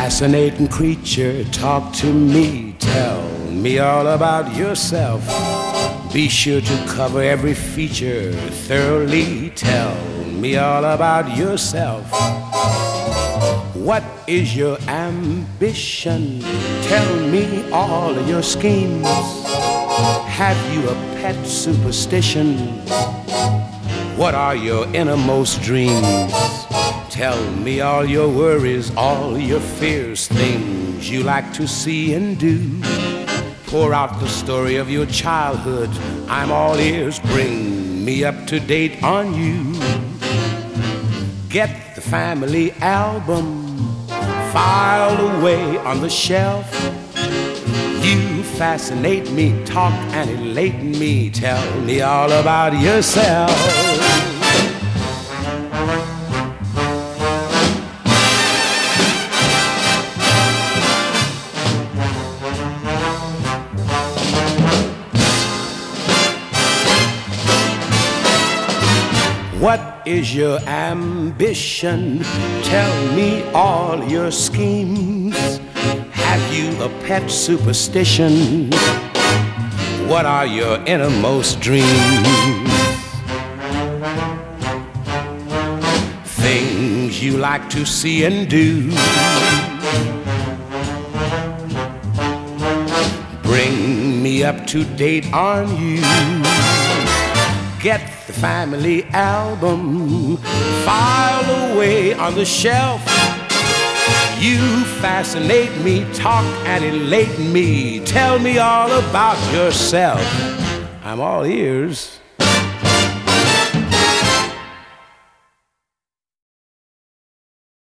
fascinating creature, talk to me, tell me all about yourself. Be sure to cover every feature thoroughly, tell me all about yourself. What is your ambition? Tell me all of your schemes. Have you a pet superstition? What are your innermost dreams? Tell me all your worries, all your fears, things you like to see and do. Pour out the story of your childhood, I'm all ears. Bring me up to date on you. Get the family album filed away on the shelf. You fascinate me, talk and elate me. Tell me all about yourself. What is your ambition? Tell me all your schemes. Have you a pet superstition? What are your innermost dreams? Things you like to see and do. Bring me up to date on you. Get the family album filed away on the shelf. You fascinate me, talk and elate me. Tell me all about yourself. I'm all ears.